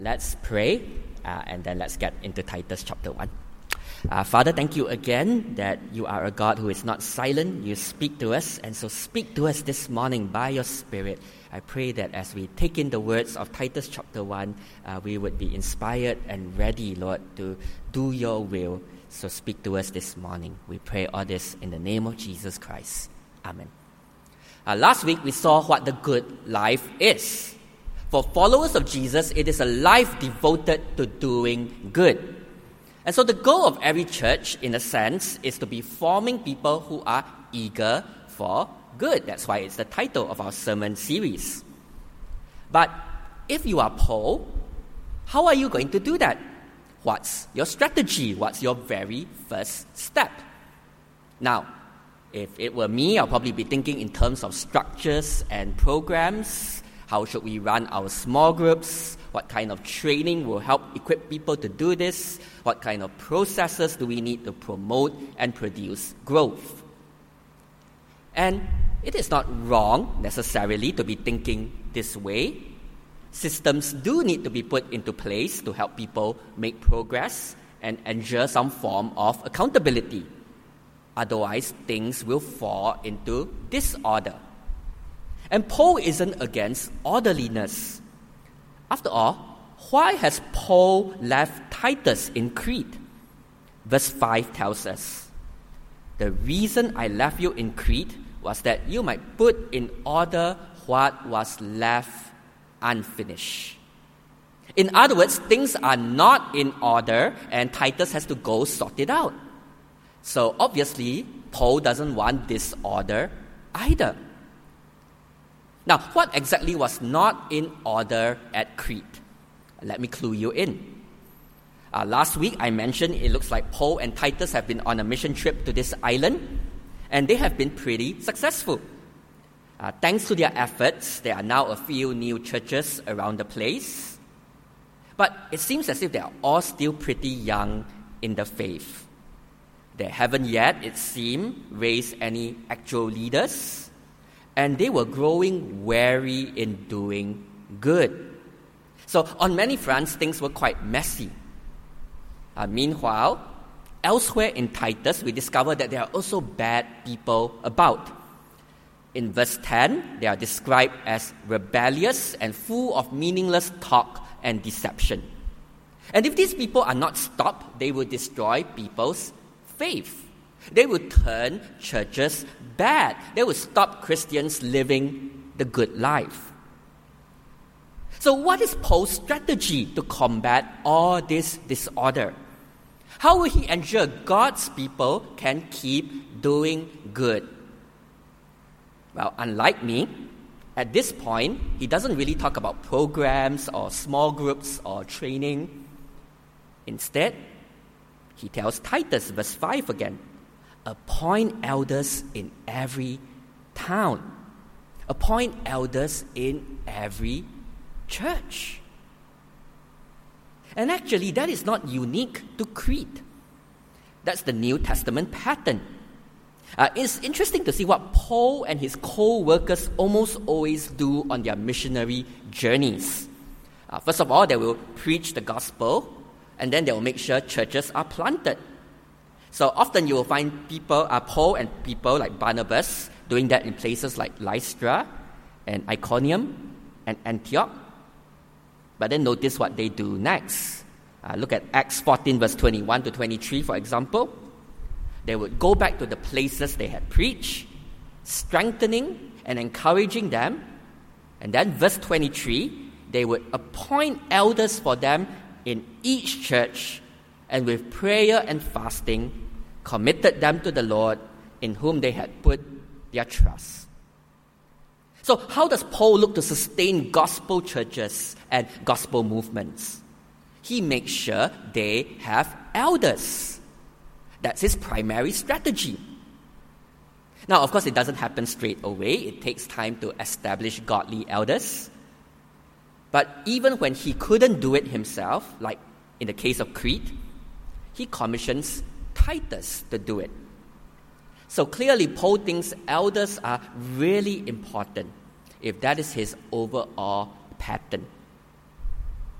Let's pray, and then let's get into Titus chapter 1. Father, thank you again that you are a God who is not silent. You speak to us, and so speak to us this morning by your Spirit. I pray that as we take in the words of Titus chapter 1, we would be inspired and ready, Lord, to do your will. So speak to us this morning. We pray all this in the name of Jesus Christ. Amen. Last week, we saw what the good life is. For followers of Jesus, it is a life devoted to doing good. And so the goal of every church, in a sense, is to be forming people who are eager for good. That's why it's the title of our sermon series. But if you are Paul, how are you going to do that? What's your strategy? What's your very first step? Now, if it were me, I'll probably be thinking in terms of structures and programs. How should we run our small groups? What kind of training will help equip people to do this? What kind of processes do we need to promote and produce growth? And it is not wrong necessarily to be thinking this way. Systems do need to be put into place to help people make progress and ensure some form of accountability. Otherwise, things will fall into disorder. And Paul isn't against orderliness. After all, why has Paul left Titus in Crete? Verse 5 tells us, "The reason I left you in Crete was that you might put in order what was left unfinished." In other words, things are not in order and Titus has to go sort it out. So obviously, Paul doesn't want disorder either. Now, what exactly was not in order at Crete? Let me clue you in. Last week, I mentioned it looks like Paul and Titus have been on a mission trip to this island, and they have been pretty successful. Thanks to their efforts, there are now a few new churches around the place. But it seems as if they are all still pretty young in the faith. They haven't yet, it seems, raised any actual leaders. And they were growing weary in doing good. So on many fronts, things were quite messy. Meanwhile, elsewhere in Titus, we discover that there are also bad people about. In verse 10, they are described as rebellious and full of meaningless talk and deception. And if these people are not stopped, they will destroy people's faith. They will turn churches bad. They will stop Christians living the good life. So what is Paul's strategy to combat all this disorder? How will he ensure God's people can keep doing good? Well, unlike me, at this point, he doesn't really talk about programs or small groups or training. Instead, he tells Titus, verse 5 again, "Appoint elders in every town." Appoint elders in every church. And actually, that is not unique to Crete. That's the New Testament pattern. It's interesting to see what Paul and his co-workers almost always do on their missionary journeys. First of all, they will preach the gospel, and then they will make sure churches are planted. So often you will find people, Paul and people like Barnabas, doing that in places like Lystra and Iconium and Antioch. But then notice what they do next. Look at Acts 14 verse 21 to 23, for example. They would go back to the places they had preached, strengthening and encouraging them. And then verse 23, they would appoint elders for them in each church, and with prayer and fasting, committed them to the Lord in whom they had put their trust. So how does Paul look to sustain gospel churches and gospel movements? He makes sure they have elders. That's his primary strategy. Now, of course, it doesn't happen straight away. It takes time to establish godly elders. But even when he couldn't do it himself, like in the case of Crete, he commissions Titus to do it. So clearly, Paul thinks elders are really important if that is his overall pattern.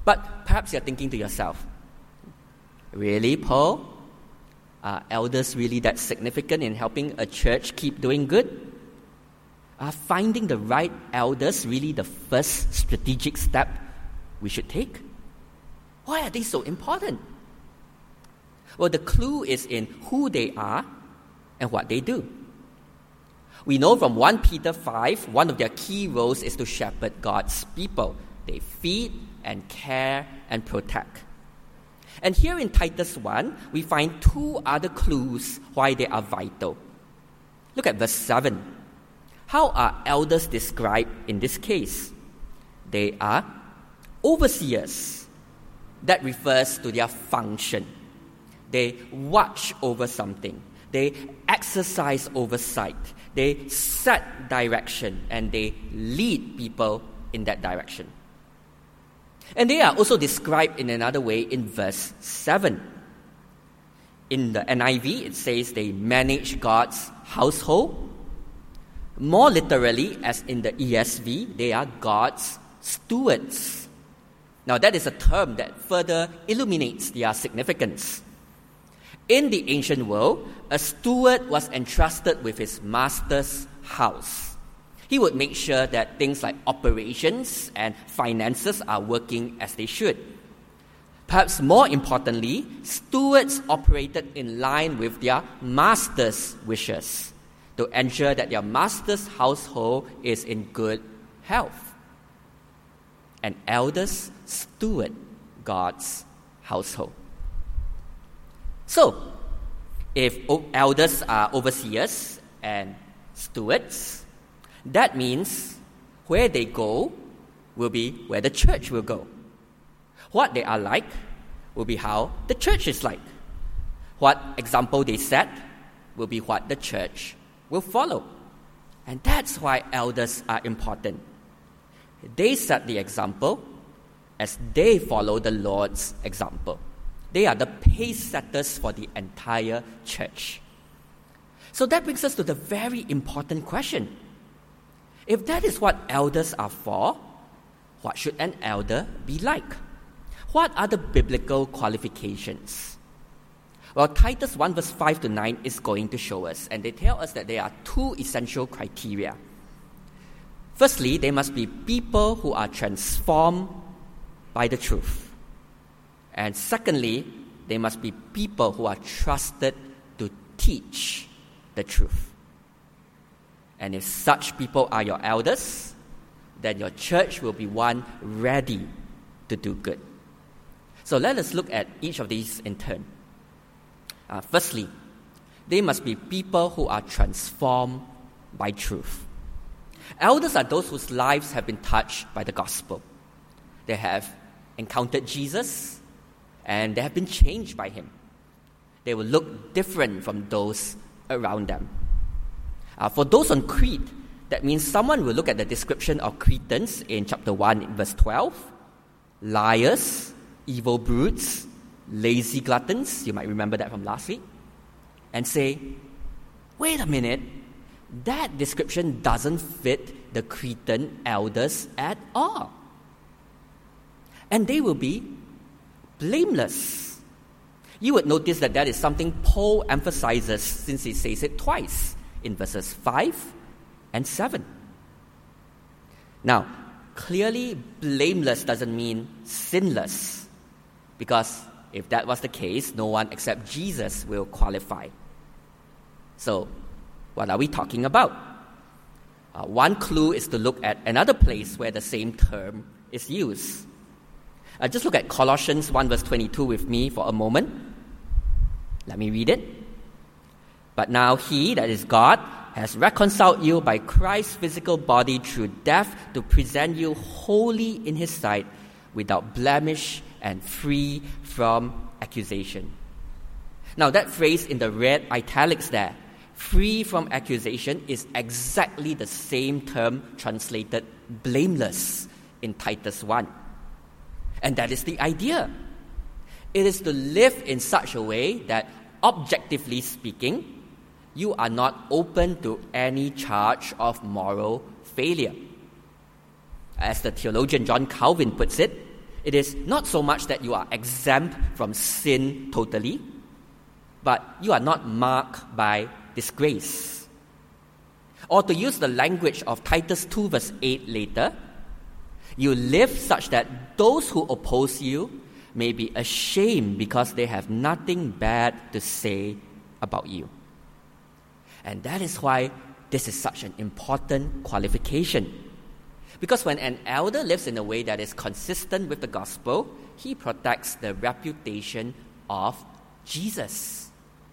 But perhaps you're thinking to yourself, really, Paul? Are elders really that significant in helping a church keep doing good? Are finding the right elders really the first strategic step we should take? Why are they so important? Well, the clue is in who they are and what they do. We know from 1 Peter 5, one of their key roles is to shepherd God's people. They feed and care and protect. And here in Titus 1, we find two other clues why they are vital. Look at verse 7. How are elders described in this case? They are overseers. That refers to their function. They watch over something. They exercise oversight. They set direction and they lead people in that direction. And they are also described in another way in verse 7. In the NIV, it says they manage God's household. More literally, as in the ESV, they are God's stewards. Now, that is a term that further illuminates their significance. In the ancient world, a steward was entrusted with his master's house. He would make sure that things like operations and finances are working as they should. Perhaps more importantly, stewards operated in line with their master's wishes to ensure that their master's household is in good health. And elders steward God's household. So, if elders are overseers and stewards, that means where they go will be where the church will go. What they are like will be how the church is like. What example they set will be what the church will follow. And that's why elders are important. They set the example as they follow the Lord's example. They are the pace setters for the entire church. So that brings us to the very important question. If that is what elders are for, what should an elder be like? What are the biblical qualifications? Well, Titus 1 verse 5 to 9 is going to show us, and they tell us that there are two essential criteria. Firstly, they must be people who are transformed by the truth. And secondly, they must be people who are trusted to teach the truth. And if such people are your elders, then your church will be one ready to do good. So let us look at each of these in turn. Firstly, they must be people who are transformed by truth. Elders are those whose lives have been touched by the gospel. They have encountered Jesus, and they have been changed by him. They will look different from those around them. For those on Crete, that means someone will look at the description of Cretans in chapter 1, verse 12. Liars, evil brutes, lazy gluttons, you might remember that from last week, and say, wait a minute, that description doesn't fit the Cretan elders at all. And they will be blameless. You would notice that is something Paul emphasizes since he says it twice in verses 5 and 7. Now, clearly blameless doesn't mean sinless, because if that was the case, no one except Jesus will qualify. So, what are we talking about? One clue is to look at another place where the same term is used. Just look at Colossians 1 verse 22 with me for a moment. Let me read it. But now he, that is God, has reconciled you by Christ's physical body through death to present you holy in his sight, without blemish and free from accusation. Now that phrase in the red italics there, free from accusation, is exactly the same term translated blameless in Titus 1. And that is the idea. It is to live in such a way that, objectively speaking, you are not open to any charge of moral failure. As the theologian John Calvin puts it, It is not so much that you are exempt from sin totally, but you are not marked by disgrace. Or to use the language of Titus 2 verse 8 later, you live such that those who oppose you may be ashamed because they have nothing bad to say about you. And that is why this is such an important qualification. Because when an elder lives in a way that is consistent with the gospel, he protects the reputation of Jesus.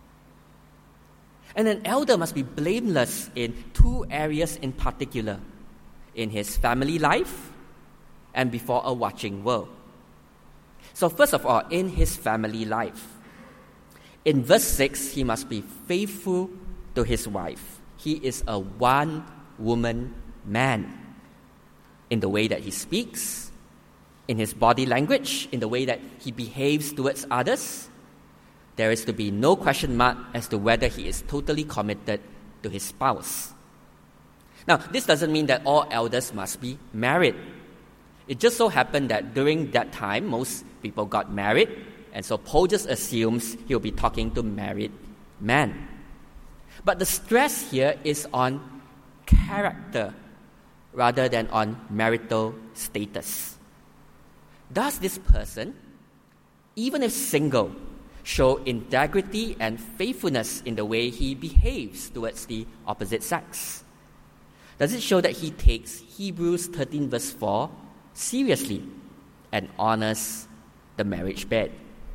And an elder must be blameless in two areas in particular: in his family life and before a watching world. So first of all, in his family life. In verse 6, he must be faithful to his wife. He is a one-woman man. In the way that he speaks, in his body language, in the way that he behaves towards others, there is to be no question mark as to whether he is totally committed to his spouse. Now, this doesn't mean that all elders must be married. It just so happened that during that time, most people got married, and so Paul just assumes he'll be talking to married men. But the stress here is on character rather than on marital status. Does this person, even if single, show integrity and faithfulness in the way he behaves towards the opposite sex? Does it show that he takes Hebrews 13 verse 4 seriously and honors the marriage bed?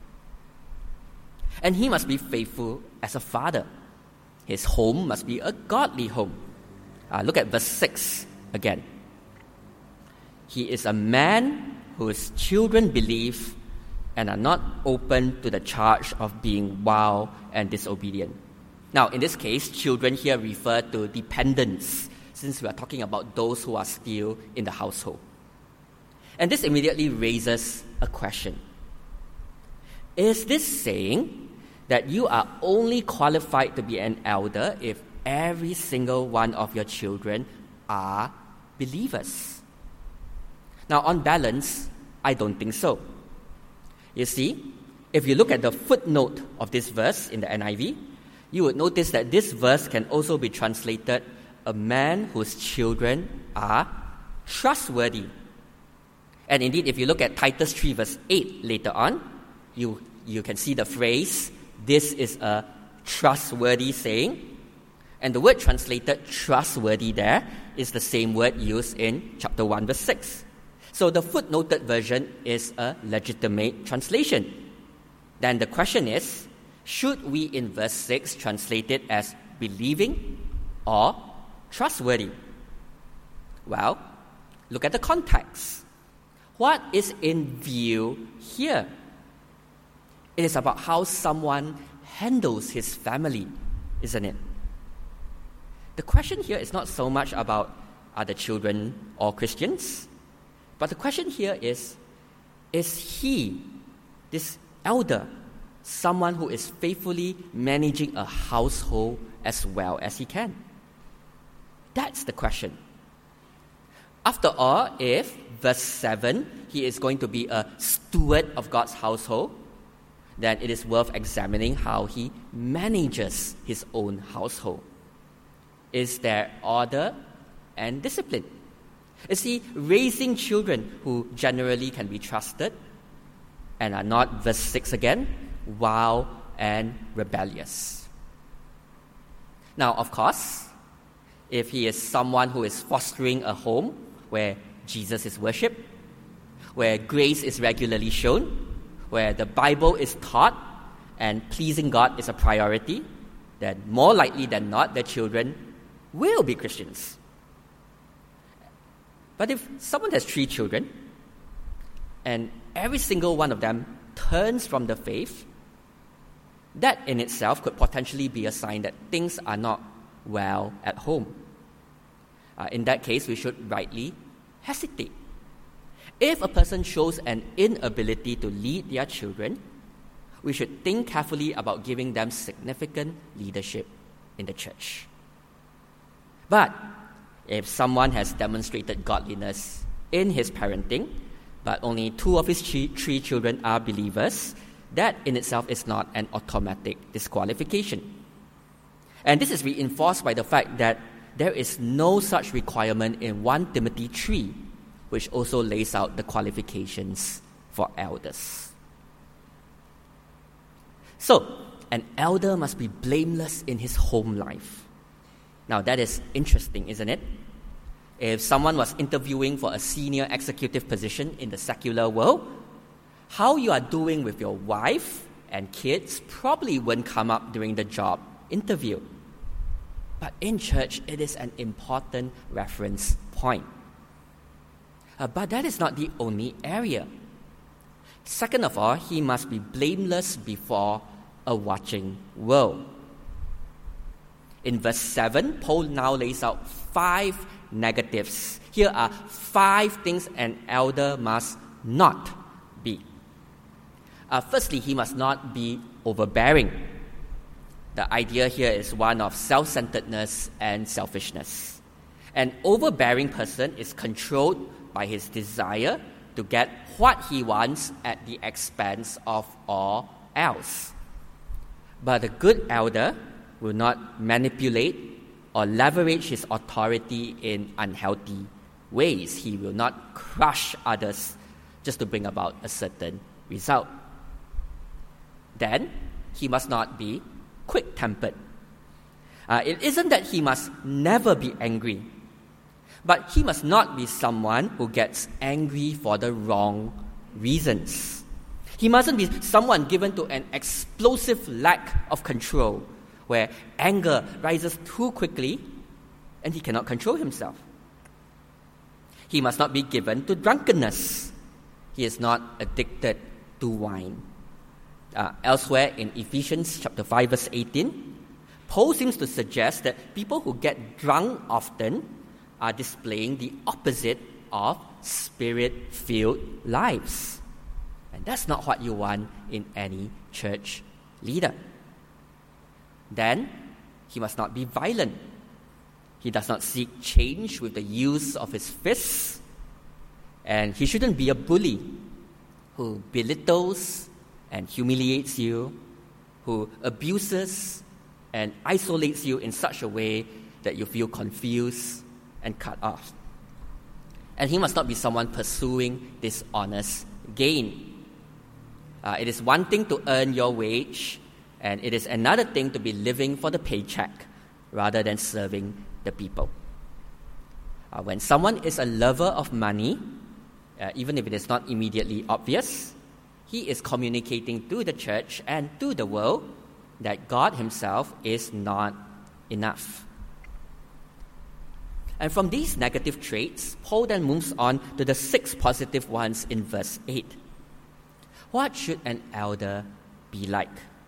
And he must be faithful as a father. His home must be a godly home. Look at verse 6 again. He is a man whose children believe and are not open to the charge of being wild and disobedient. Now, in this case, children here refer to dependents, since we are talking about those who are still in the household. And this immediately raises a question. Is this saying that you are only qualified to be an elder if every single one of your children are believers? Now, on balance, I don't think so. You see, if you look at the footnote of this verse in the NIV, you would notice that this verse can also be translated, a man whose children are trustworthy. And indeed, if you look at Titus 3 verse 8 later on, you can see the phrase, this is a trustworthy saying. And the word translated trustworthy there is the same word used in chapter 1 verse 6. So the footnoted version is a legitimate translation. Then the question is, should we in verse 6 translate it as believing or trustworthy? Well, look at the context. What is in view here? It is about how someone handles his family, isn't it? The question here is not so much about are the children all Christians, but the question here is he, this elder, someone who is faithfully managing a household as well as he can? That's the question. After all, if, verse 7, he is going to be a steward of God's household, then it is worth examining how he manages his own household. Is there order and discipline? Is he raising children who generally can be trusted and are not, verse 6 again, wild and rebellious? Now, of course, if he is someone who is fostering a home where Jesus is worshipped, where grace is regularly shown, where the Bible is taught and pleasing God is a priority, then more likely than not, their children will be Christians. But if someone has 3 children and every single one of them turns from the faith, that in itself could potentially be a sign that things are not well at home. In that case, we should rightly hesitate. If a person shows an inability to lead their children, we should think carefully about giving them significant leadership in the church. But if someone has demonstrated godliness in his parenting, but only 2 of his 3 children are believers, that in itself is not an automatic disqualification. And this is reinforced by the fact that there is no such requirement in 1 Timothy 3, which also lays out the qualifications for elders. So, an elder must be blameless in his home life. Now, that is interesting, isn't it? If someone was interviewing for a senior executive position in the secular world, how you are doing with your wife and kids probably won't come up during the job interview. But in church, it is an important reference point. But that is not the only area. Second of all, he must be blameless before a watching world. In verse 7, Paul now lays out 5 negatives. Here are 5 things an elder must not be. Firstly, he must not be overbearing. The idea here is one of self-centeredness and selfishness. An overbearing person is controlled by his desire to get what he wants at the expense of all else. But a good elder will not manipulate or leverage his authority in unhealthy ways. He will not crush others just to bring about a certain result. Then, he must not be quick-tempered. It isn't that he must never be angry, but he must not be someone who gets angry for the wrong reasons. He mustn't be someone given to an explosive lack of control, where anger rises too quickly and he cannot control himself. He must not be given to drunkenness. He is not addicted to wine. Elsewhere in Ephesians chapter 5, verse 18, Paul seems to suggest that people who get drunk often are displaying the opposite of spirit-filled lives. And that's not what you want in any church leader. Then, he must not be violent. He does not seek change with the use of his fists. And he shouldn't be a bully who belittles and humiliates you, who abuses and isolates you in such a way that you feel confused and cut off. And he must not be someone pursuing dishonest gain. It is one thing to earn your wage, and it is another thing to be living for the paycheck rather than serving the people. When someone is a lover of money, even if it is not immediately obvious, he is communicating to the church and to the world that God himself is not enough. And from these negative traits, Paul then moves on to the 6 positive ones in verse 8. What should an elder be like?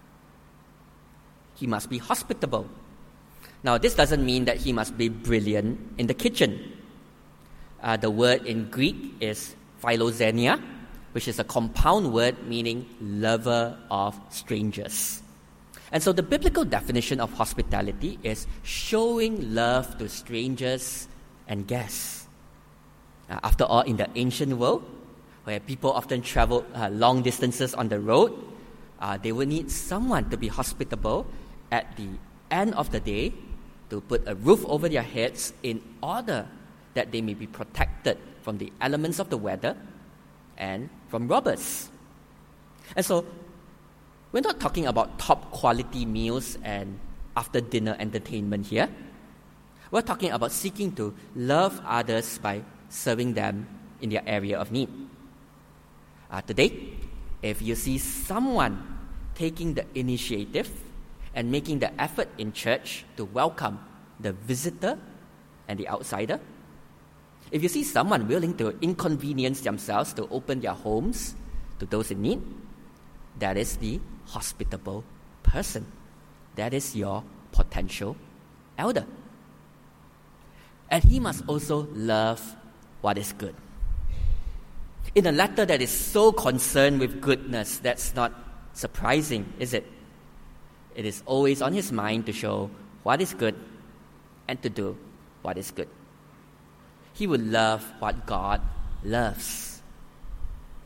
He must be hospitable. Now, this doesn't mean that he must be brilliant in the kitchen. The word in Greek is philoxenia, which is a compound word meaning lover of strangers. And so the biblical definition of hospitality is showing love to strangers and guests. After all, in the ancient world, where people often traveled long distances on the road, they would need someone to be hospitable at the end of the day to put a roof over their heads in order that they may be protected from the elements of the weather and from robbers. And so, we're not talking about top quality meals and after dinner entertainment here. We're talking about seeking to love others by serving them in their area of need. Today, if you see someone taking the initiative and making the effort in church to welcome the visitor and the outsider, if you see someone willing to inconvenience themselves to open their homes to those in need, that is the hospitable person. That is your potential elder. And he must also love what is good. In a letter that is so concerned with goodness, that's not surprising, is it? It is always on his mind to show what is good and to do what is good. He will love what God loves.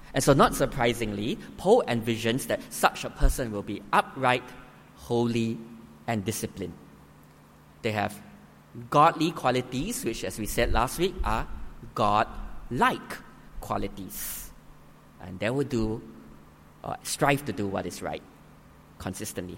And so not surprisingly, Paul envisions that such a person will be upright, holy, and disciplined. They have godly qualities, which, as we said last week, are God-like qualities. And they will strive to do what is right consistently.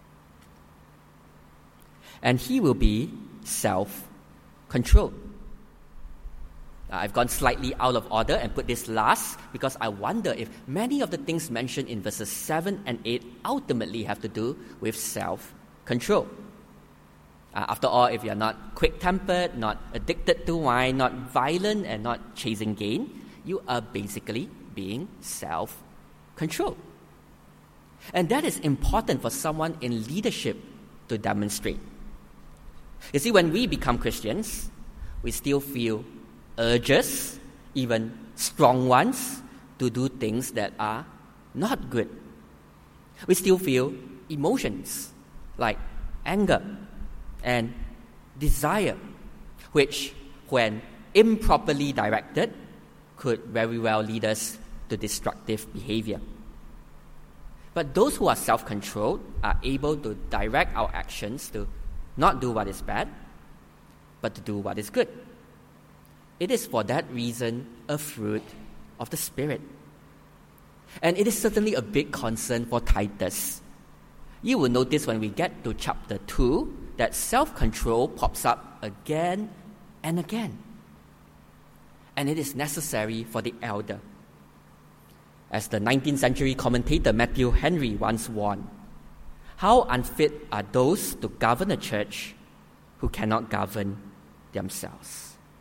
And he will be self-controlled. I've gone slightly out of order and put this last because I wonder if many of the things mentioned in verses 7 and 8 ultimately have to do with self-control. After all, if you're not quick-tempered, not addicted to wine, not violent, and not chasing gain, you are basically being self-controlled. And that is important for someone in leadership to demonstrate. You see, when we become Christians, we still feel urges, even strong ones, to do things that are not good. We still feel emotions like anger and desire, which, when improperly directed, could very well lead us to destructive behavior. But those who are self-controlled are able to direct our actions to not do what is bad, but to do what is good. It is for that reason a fruit of the Spirit. And it is certainly a big concern for Titus. You will notice when we get to chapter 2 that self-control pops up again and again. And it is necessary for the elder. As the 19th century commentator Matthew Henry once warned, how unfit are those to govern a church who cannot govern themselves?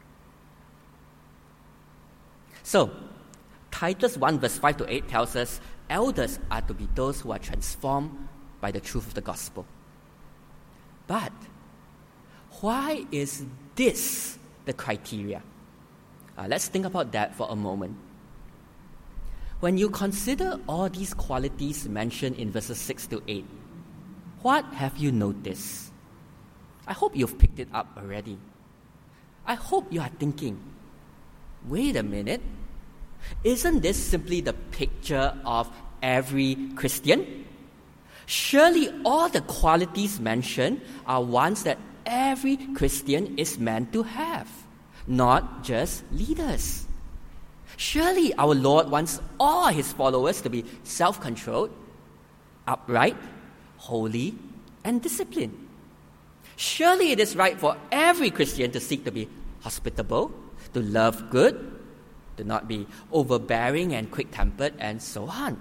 So, Titus 1 verse 5 to 8 tells us elders are to be those who are transformed by the truth of the gospel. But why is this the criteria? Let's think about that for a moment. When you consider all these qualities mentioned in verses 6 to 8, what have you noticed? I hope you've picked it up already. I hope you are thinking, wait a minute, isn't this simply the picture of every Christian? Surely all the qualities mentioned are ones that every Christian is meant to have, not just leaders. Surely our Lord wants all His followers to be self-controlled, upright, holy, and disciplined. Surely it is right for every Christian to seek to be hospitable, to love good, to not be overbearing and quick-tempered, and so on.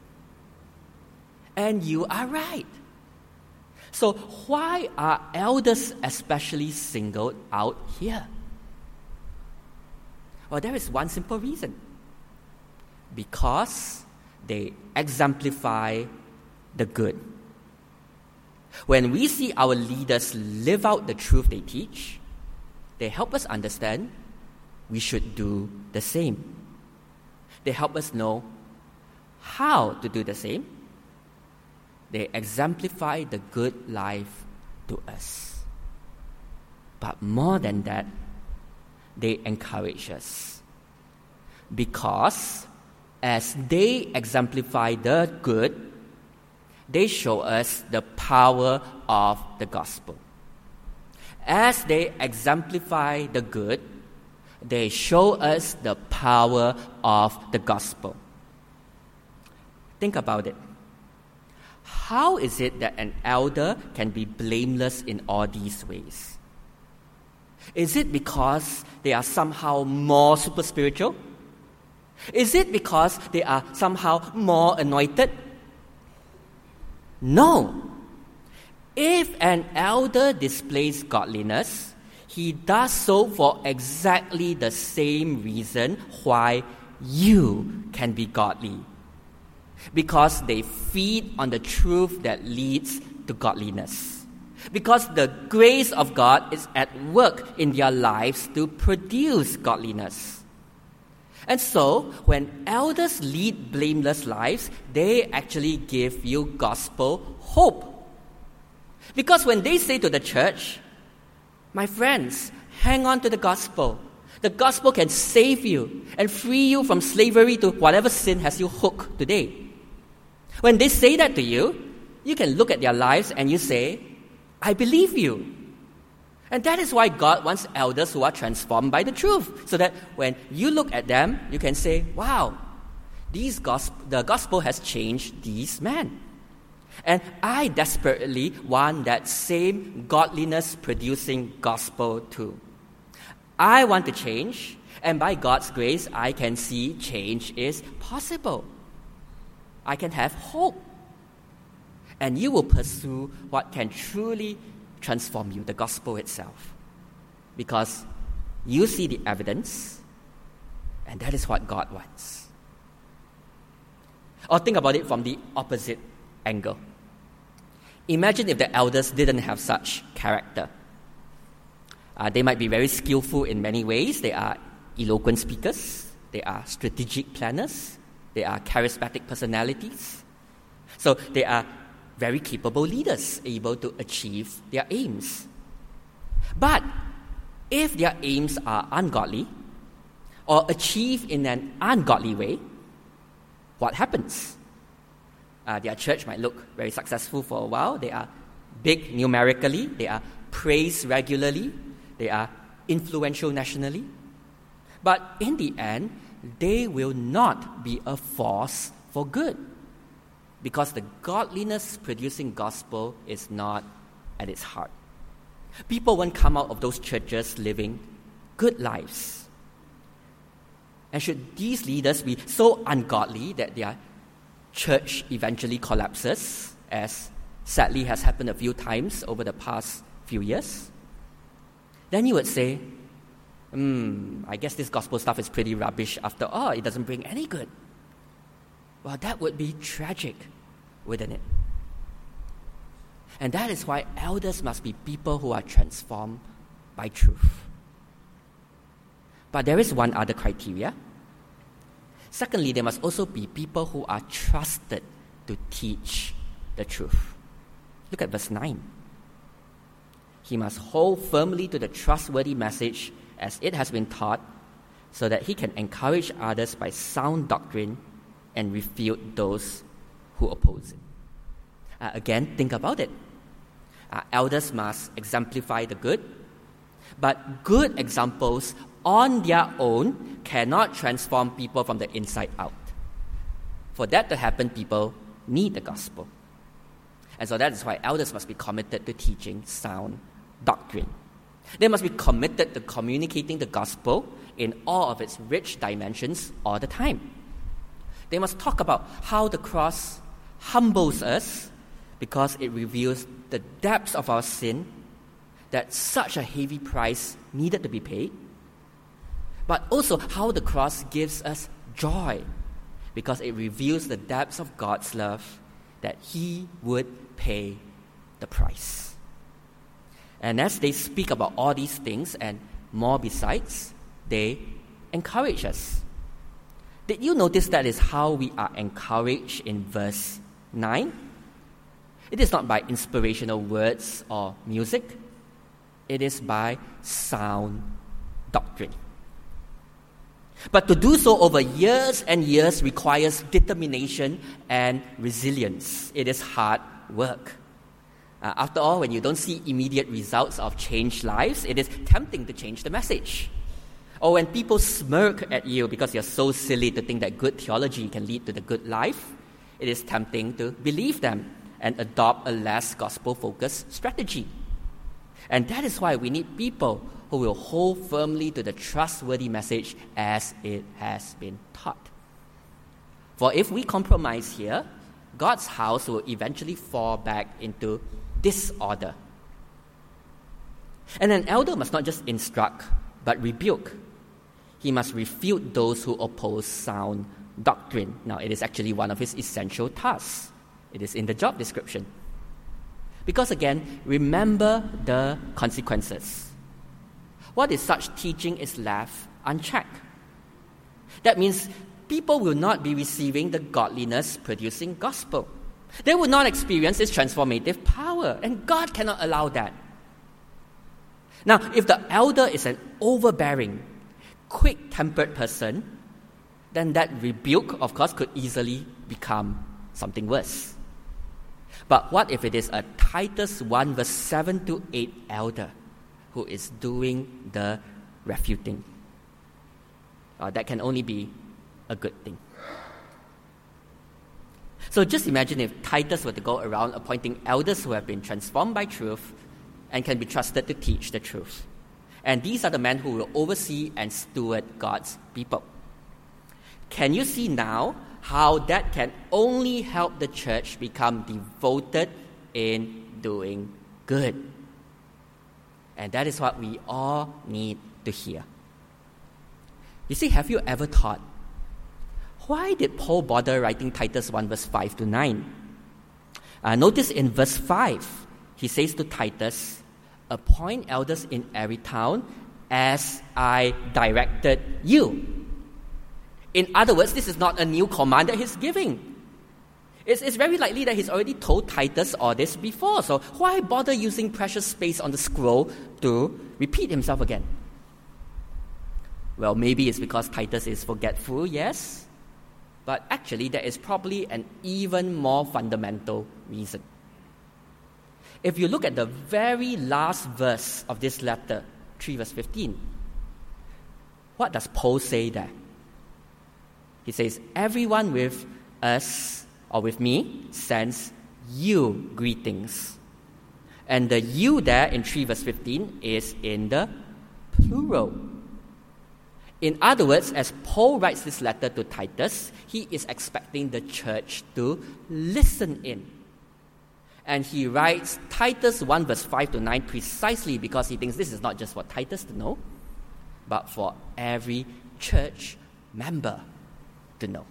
And you are right. So why are elders especially singled out here? Well, there is one simple reason. Because they exemplify the good. When we see our leaders live out the truth they teach, they help us understand we should do the same. They help us know how to do the same. They exemplify the good life to us. But more than that, they encourage us. Because as they exemplify the good, they show us the power of the gospel. As they exemplify the good, they show us the power of the gospel. Think about it. How is it that an elder can be blameless in all these ways? Is it because they are somehow more super spiritual? Is it because they are somehow more anointed? No. If an elder displays godliness, he does so for exactly the same reason why you can be godly. Because they feed on the truth that leads to godliness. Because the grace of God is at work in their lives to produce godliness. And so, when elders lead blameless lives, they actually give you gospel hope. Because when they say to the church, my friends, hang on to the gospel. The gospel can save you and free you from slavery to whatever sin has you hooked today. When they say that to you, you can look at their lives and you say, I believe you. And that is why God wants elders who are transformed by the truth, so that when you look at them, you can say, wow, the gospel has changed these men. And I desperately want that same godliness-producing gospel too. I want to change, and by God's grace, I can see change is possible. I can have hope. And you will pursue what can truly transform you, the gospel itself. Because you see the evidence, and that is what God wants. Or think about it from the opposite angle. Imagine if the elders didn't have such character. They might be very skillful in many ways. They are eloquent speakers. They are strategic planners. They are charismatic personalities. So they are very capable leaders, able to achieve their aims. But if their aims are ungodly or achieved in an ungodly way, what happens? Their church might look very successful for a while. They are big numerically. They are praised regularly. They are influential nationally. But in the end, they will not be a force for good, because the godliness-producing gospel is not at its heart. People won't come out of those churches living good lives. And should these leaders be so ungodly that their church eventually collapses, as sadly has happened a few times over the past few years, then you would say, I guess this gospel stuff is pretty rubbish after all. It doesn't bring any good. Well, that would be tragic, wouldn't it? And that is why elders must be people who are transformed by truth. But there is one other criteria. Secondly, there must also be people who are trusted to teach the truth. Look at verse 9. He must hold firmly to the trustworthy message as it has been taught, so that he can encourage others by sound doctrine and refute those who oppose it. Again, think about it. Elders must exemplify the good, but good examples on their own cannot transform people from the inside out. For that to happen, people need the gospel. And so that is why elders must be committed to teaching sound doctrine. They must be committed to communicating the gospel in all of its rich dimensions all the time. They must talk about how the cross humbles us because it reveals the depths of our sin, that such a heavy price needed to be paid, but also how the cross gives us joy because it reveals the depths of God's love, that He would pay the price. And as they speak about all these things and more besides, they encourage us. Did you notice that is how we are encouraged in verse 9? It is not by inspirational words or music. It is by sound doctrine. But to do so over years and years requires determination and resilience. It is hard work. After all, when you don't see immediate results of changed lives, it is tempting to change the message. Or when people smirk at you because you're so silly to think that good theology can lead to the good life, it is tempting to believe them and adopt a less gospel-focused strategy. And that is why we need people who will hold firmly to the trustworthy message as it has been taught. For if we compromise here, God's house will eventually fall back into disorder. And an elder must not just instruct, but rebuke. He must refute those who oppose sound doctrine. Now, it is actually one of his essential tasks. It is in the job description. Because again, remember the consequences. What if such teaching is left unchecked? That means people will not be receiving the godliness-producing gospel. They will not experience its transformative power, and God cannot allow that. Now, if the elder is an overbearing, quick-tempered person, then that rebuke, of course, could easily become something worse. But what if it is a Titus 1 verse 7 to 8 elder who is doing the refuting? That can only be a good thing. So just imagine if Titus were to go around appointing elders who have been transformed by truth and can be trusted to teach the truth. And these are the men who will oversee and steward God's people. Can you see now how that can only help the church become devoted in doing good? And that is what we all need to hear. You see, have you ever thought, why did Paul bother writing Titus 1 verse 5 to 9? Notice in verse 5, he says to Titus, appoint elders in every town as I directed you. In other words, this is not a new command that he's giving. It's very likely that he's already told Titus all this before. So why bother using precious space on the scroll to repeat himself again? Well, maybe it's because Titus is forgetful, yes. But actually, there is probably an even more fundamental reason. If you look at the very last verse of this letter, 3 verse 15, what does Paul say there? He says, everyone with us, or with me, sends you greetings. And the you there in 3 verse 15 is in the plural. In other words, as Paul writes this letter to Titus, he is expecting the church to listen in. And he writes Titus 1 verse 5 to 9 precisely because he thinks this is not just for Titus to know, but for every church member to know.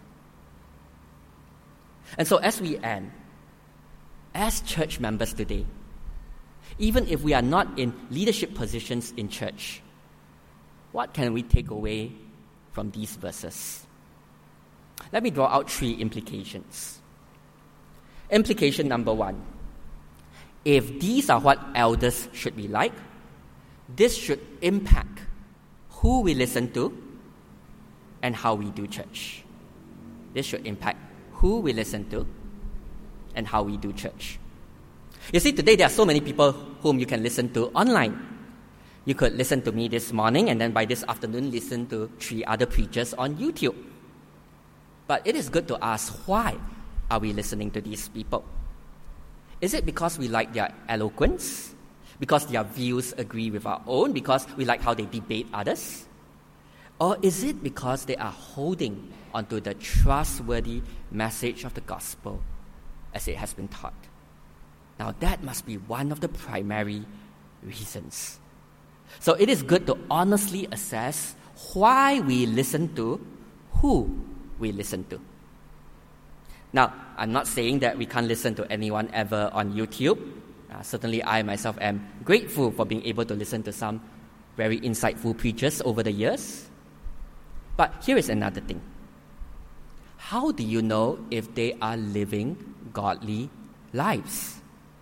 And so as we end, as church members today, even if we are not in leadership positions in church, what can we take away from these verses? Let me draw out 3 implications. Implication number 1. If these are what elders should be like, this should impact who we listen to and how we do church. This should impact who we listen to and how we do church. You see, today there are so many people whom you can listen to online. You could listen to me this morning and then by this afternoon listen to 3 other preachers on YouTube. But it is good to ask, why are we listening to these people? Is it because we like their eloquence? Because their views agree with our own? Because we like how they debate others? Or is it because they are holding onto the trustworthy message of the gospel as it has been taught? Now that must be one of the primary reasons. So it is good to honestly assess why we listen to who we listen to. Now, I'm not saying that we can't listen to anyone ever on YouTube. Certainly I myself am grateful for being able to listen to some very insightful preachers over the years. But here is another thing. How do you know if they are living godly lives?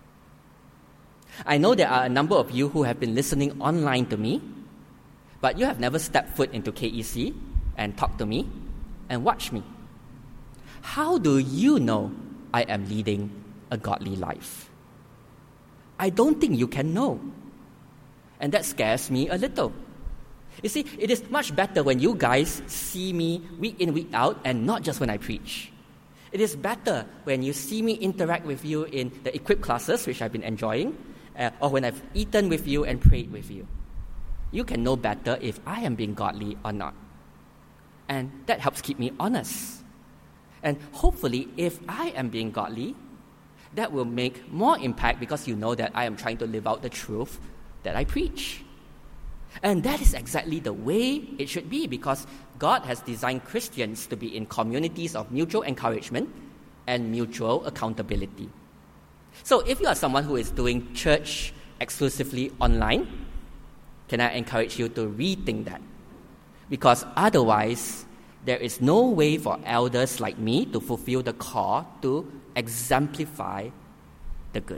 I know there are a number of you who have been listening online to me, but you have never stepped foot into KEC and talked to me and watched me. How do you know I am leading a godly life? I don't think you can know. And that scares me a little. You see, it is much better when you guys see me week in, week out, and not just when I preach. It is better when you see me interact with you in the equip classes, which I've been enjoying, or when I've eaten with you and prayed with you. You can know better if I am being godly or not. And that helps keep me honest. And hopefully, if I am being godly, that will make more impact because you know that I am trying to live out the truth that I preach. And that is exactly the way it should be because God has designed Christians to be in communities of mutual encouragement and mutual accountability. So if you are someone who is doing church exclusively online, can I encourage you to rethink that? Because otherwise, there is no way for elders like me to fulfill the call to exemplify the good.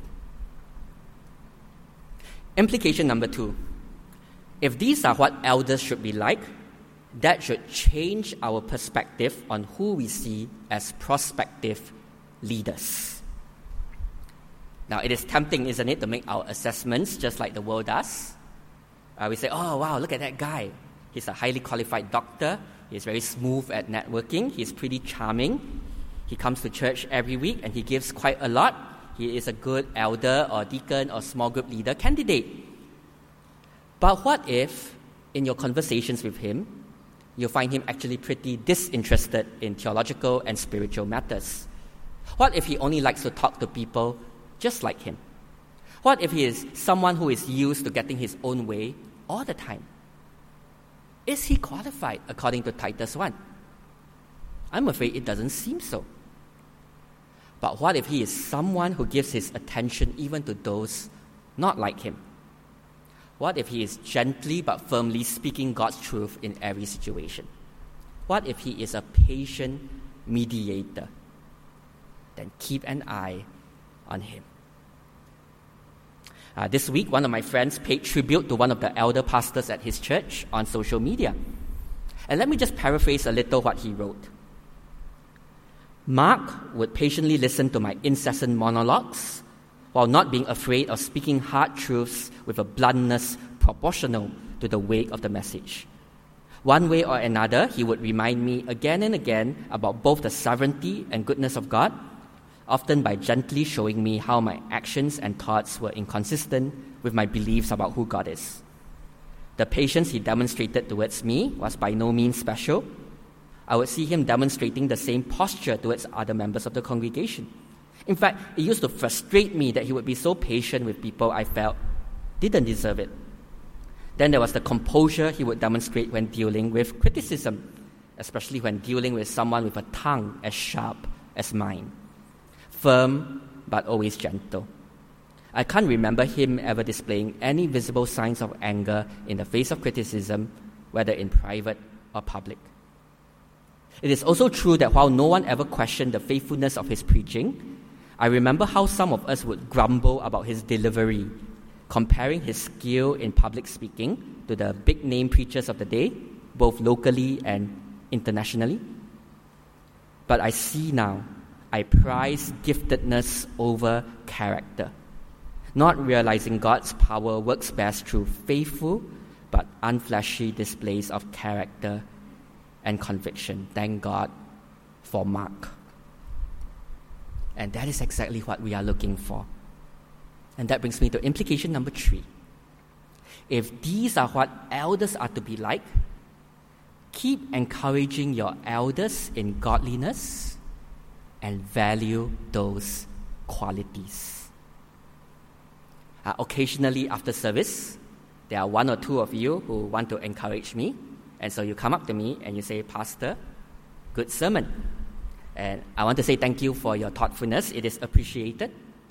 Implication number 2. If these are what elders should be like, that should change our perspective on who we see as prospective leaders. Now, it is tempting, isn't it, to make our assessments just like the world does. We say, oh, wow, look at that guy. He's a highly qualified doctor. He's very smooth at networking. He's pretty charming. He comes to church every week and he gives quite a lot. He is a good elder or deacon or small group leader candidate. But what if, in your conversations with him, you find him actually pretty disinterested in theological and spiritual matters? What if he only likes to talk to people just like him? What if he is someone who is used to getting his own way all the time? Is he qualified according to Titus 1? I'm afraid it doesn't seem so. But what if he is someone who gives his attention even to those not like him? What if he is gently but firmly speaking God's truth in every situation? What if he is a patient mediator? Then keep an eye on him. This week, one of my friends paid tribute to one of the elder pastors at his church on social media. And let me just paraphrase a little what he wrote. Mark would patiently listen to my incessant monologues while not being afraid of speaking hard truths with a bluntness proportional to the weight of the message. One way or another, he would remind me again and again about both the sovereignty and goodness of God, often by gently showing me how my actions and thoughts were inconsistent with my beliefs about who God is. The patience he demonstrated towards me was by no means special. I would see him demonstrating the same posture towards other members of the congregation. In fact, it used to frustrate me that he would be so patient with people I felt didn't deserve it. Then there was the composure he would demonstrate when dealing with criticism, especially when dealing with someone with a tongue as sharp as mine. Firm, but always gentle. I can't remember him ever displaying any visible signs of anger in the face of criticism, whether in private or public. It is also true that while no one ever questioned the faithfulness of his preaching, I remember how some of us would grumble about his delivery, comparing his skill in public speaking to the big-name preachers of the day, both locally and internationally. But I see now, I prize giftedness over character, not realizing God's power works best through faithful but unflashy displays of character and conviction. Thank God for Mark. And that is exactly what we are looking for. And that brings me to implication number 3. If these are what elders are to be like, keep encouraging your elders in godliness and value those qualities. Occasionally after service, there are one or two of you who want to encourage me. And so you come up to me and you say, Pastor, good sermon. And I want to say thank you for your thoughtfulness. It is appreciated.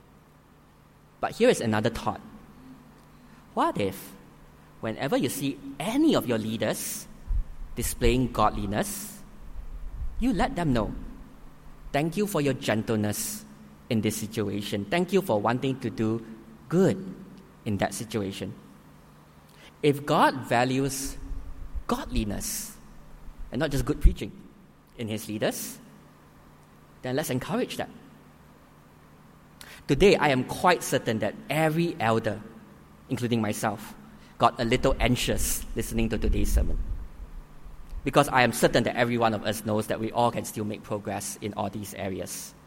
But here is another thought. What if, whenever you see any of your leaders displaying godliness, you let them know, thank you for your gentleness in this situation. Thank you for wanting to do good in that situation. If God values godliness and not just good preaching in his leaders, then let's encourage that. Today, I am quite certain that every elder, including myself, got a little anxious listening to today's sermon. Because I am certain that every one of us knows that we all can still make progress in all these areas.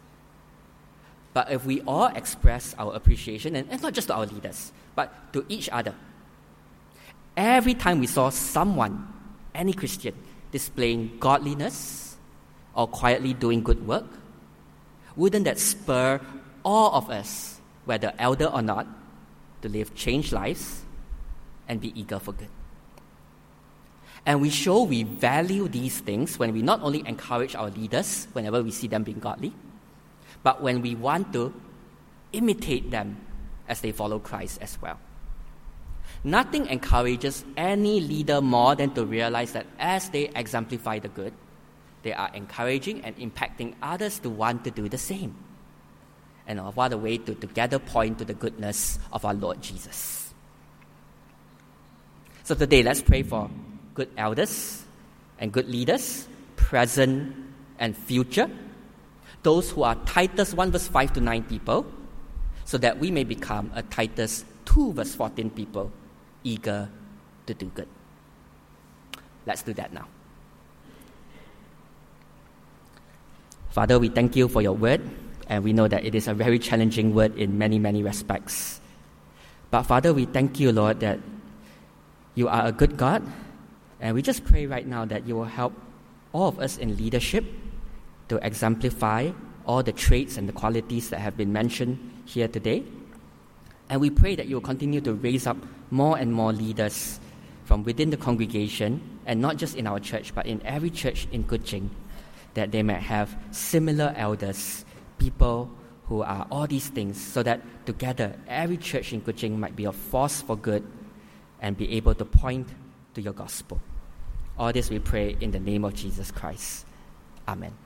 But if we all express our appreciation, and not just to our leaders, but to each other, every time we saw someone, any Christian, displaying godliness or quietly doing good work, wouldn't that spur all of us, whether elder or not, to live changed lives and be eager for good? And we show we value these things when we not only encourage our leaders whenever we see them being godly, but when we want to imitate them as they follow Christ as well. Nothing encourages any leader more than to realize that as they exemplify the good, they are encouraging and impacting others to want to do the same. And what a way to together point to the goodness of our Lord Jesus. So today, let's pray for good elders and good leaders, present and future, those who are Titus 1 verse 5 to 9 people, so that we may become a Titus 2 verse 14 people, eager to do good. Let's do that now. Father, we thank you for your word, and we know that it is a very challenging word in many, many respects. But Father, we thank you, Lord, that you are a good God, and we just pray right now that you will help all of us in leadership to exemplify all the traits and the qualities that have been mentioned here today. And we pray that you will continue to raise up more and more leaders from within the congregation, and not just in our church, but in every church in Kuching, that they might have similar elders, people who are all these things, so that together every church in Kuching might be a force for good and be able to point to your gospel. All this we pray in the name of Jesus Christ. Amen.